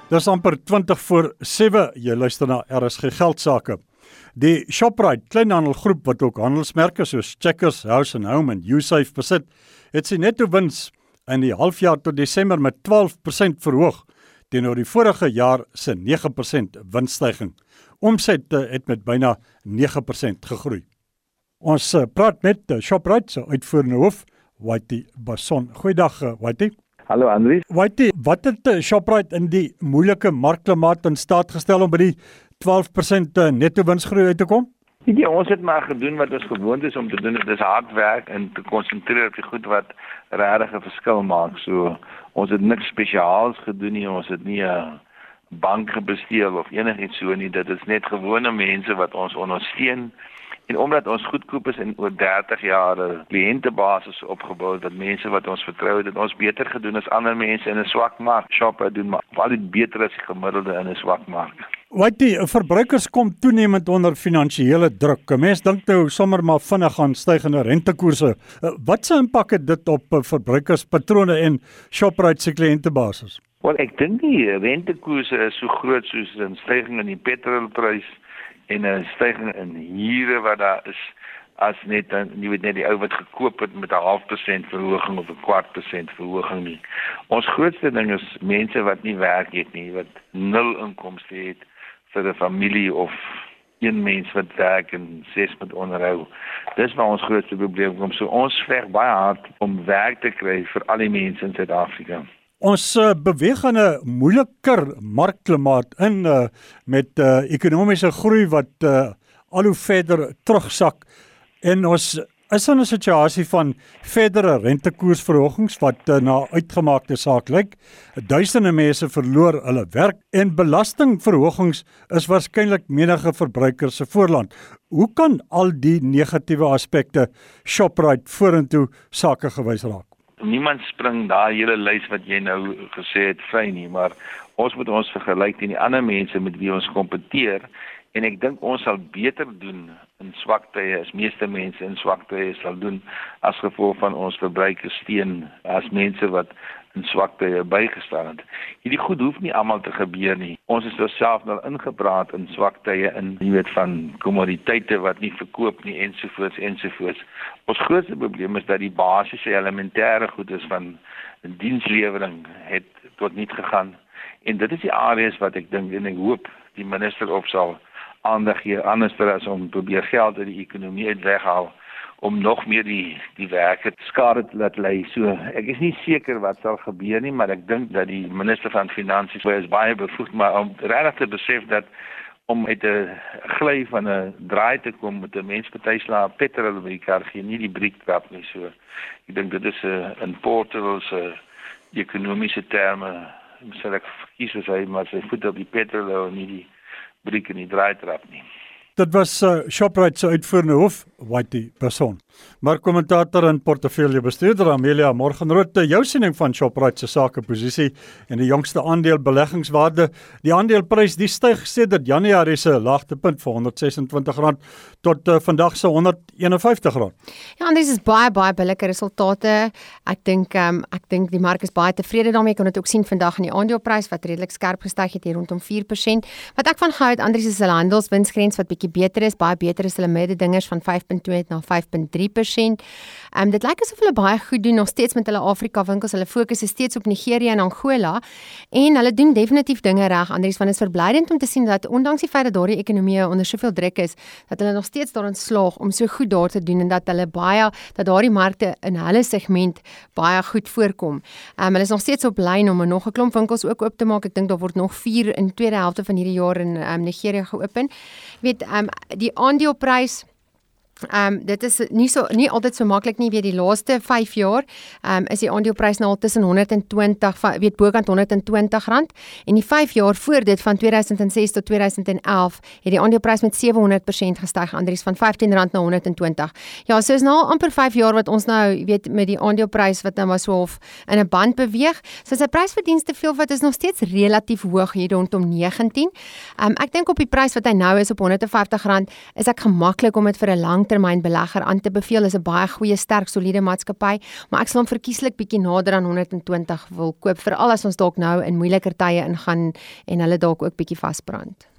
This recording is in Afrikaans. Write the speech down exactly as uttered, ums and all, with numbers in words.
Dis amper twintig voor sewe, jy luister na R S G Geldsaake. Die Shoprite kleinhandelgroep wat ook handelsmerke soos Checkers, House and Home en Usave besit, het sy netto wins in die halfjaar tot Desember met twaalf persent verhoog teenoor die vorige jaar se nege persent winsstyging. Omset het met byna nege persent gegroei. Ons praat met Shoprite se uitvoerende hoof, Whitey Basson. Goeiedag, Whitey. Hallo Andries. Whitey, wat het Shoprite in die moeilike markklimaat in staat gestel om by die twaalf persent netto winsgroei uit te kom? Ja, ons het maar gedoen wat ons gewoond is om te doen. Dit is hard werk en te konsentreer op die goed wat regtig 'n verskil maak. So ons het niks spesiaals gedoen nie. Ons het nie 'n bank gebesteel of enigiets so nie. Dit is net gewone mense wat ons ondersteun. En omdat ons goedkoop is en oor dertig jaar 'n kliëntebasis opgebou, dat mense wat ons vertrou, dat ons beter gedoen as ander mense in 'n swak mark. Shoprite doen maar baie beter as die gemiddelde in 'n swak mark. Whitey, verbruikers kom toenemend onder finansiële druk. 'n Mens dink nou sommer maar vinnig aan stygende rentekoerse. Wat se impak het dit op verbruikerspatrone en Shoprite se kliëntebasis? Wel, ek dink die rentekoerse is so groot soos 'n styging in die petrolprys en 'n styging in huure wat daar is, as net, jy weet net die ou wat gekoop het met 'n half persent verhoging of 'n kwart persent verhoging nie. Ons grootste ding is mense wat nie werk het nie, wat nul inkomste het vir 'n familie of een mens wat werk en ses met onderhou. Dis waar ons grootste probleem kom. So ons veg baie hard om werk te kry vir al die mense in Suid-Afrika. Ons uh, beweeg in 'n moeiliker markklimaat in uh, met uh, ekonomiese groei wat uh, al hoe verder terugsak en ons is in 'n situasie van verdere rentekoersverhogings wat uh, na uitgemaakte saak lyk. Duisende mense verloor hulle werk en belastingverhogings is waarskynlik menige verbruiker se voorland. Hoe kan al die negatiewe aspekte Shoprite vorentoe sake gewys raak? Niemand spring daai hele lys wat jy nou gesê het vry nie, maar ons moet ons vergelyk teen die ander mense met wie ons kompeteer en ek dink ons sal beter doen in swak tye as meeste mense in swak tye sal doen as gevolg van ons verbruikerssteun as mense wat in swak tye bygestaan het. Hierdie goed hoef nie almal te gebeur nie. Ons is self nou ingepraat in swak tye in, jy weet, van kommoditeite wat nie verkoop nie ensovoorts ensovoorts. Ons grootste probleem is dat die basiese elementêre goed is van dienslewering het tot niet gegaan. En dit is die areas wat ek dink en ek hoop die minister op sal aandag gee anders as om probeer geld uit die ekonomie uit weghaal om nog meer die die werke skade te laat lei. So ek is nie seker wat sal gebeur nie, maar ek dink dat die minister van Finansies is baie bevoegd, maar om regtig te besef dat om uit 'n gly van 'n draai te kom met 'n mens party sla petrol by die kar gee, nie die briek trap nie. So ek dink dit is 'n in portals 'n ekonomiese terme, sal ek kies as hy maar sy voet op die petrol en nie die briek in die draai trap nie. Dit was uh, Shoprite se uitvoerende hoof, Whitey Basson. Maar kommentator en portefeuljebestuurder Amelia Morgenroth, jou siening van Shoprite se sakeposisie en die jongste aandeelbeleggingswaarde. Die aandeleprys die styg sedert Januarie se laagtepunt van honderd ses en twintig rand tot uh, vandag se honderd een en vyftig rand. Ja, en dis is baie baie billike resultate. Ek dink um, ek dink die mark is baie tevrede daarmee. Ek kon dit ook sien vandag in die aandeleprys wat redelik skerp gestyg het hier rondom vier persent. Wat ek van gehou het, Andries, is hulle handelswinsgrens wat bietjie beter is, baie beter is hulle mededingers van vyf punt twee na vyf punt drie persent. Um, dit lyk asof hulle baie goed doen nog steeds met hulle Afrika winkels. Hulle fokus is steeds op Nigerië en Angola en hulle doen definitief dinge reg. Andries, van is verblydend om te sien dat ondanks die feit dat daardie ekonomie onder soveel druk is, dat hulle nog steeds daarin slaag om so goed daar te doen en dat hulle baie dat daardie markte in hulle segment baie goed voorkom. Um, hulle is nog steeds op lyn om nog 'n klomp winkels ook oop te maak. Ek dink daar word nog vier in die tweede helfte van hierdie jaar in um, Nigerië geopen. Weet Um, die aandeleprys Um, dit is nie so nie altyd so maklik nie, weet die laaste vyf jaar um, is die aandeleprys nou al tussen honderd en twintig, weet bokant honderd en twintig rand en die vyf jaar voor dit van twee duisend ses tot twee duisend elf het die aandeleprys met sewe honderd persent gestyg, Andries, van vyftien rand na honderd en twintig. Ja, so is nou al amper vyf jaar wat ons nou weet met die aandeleprys wat nou maar so of in 'n band beweeg. So sy prysverdienste veelvoud is nog steeds relatief hoog hier rondom negentien. Um, ek dink op die prys wat hy nou is op honderd en vyftig rand is ek gemaklik om dit vir 'n lang langtermynbelegger aan te beveel. Is 'n baie goeie, sterk, soliede maatskappy, maar ek sal hom verkieslik bietjie nader aan honderd en twintig wil koop, veral as ons dalk nou in moeiliker tye ingaan en hulle dalk ook bietjie vasbrand.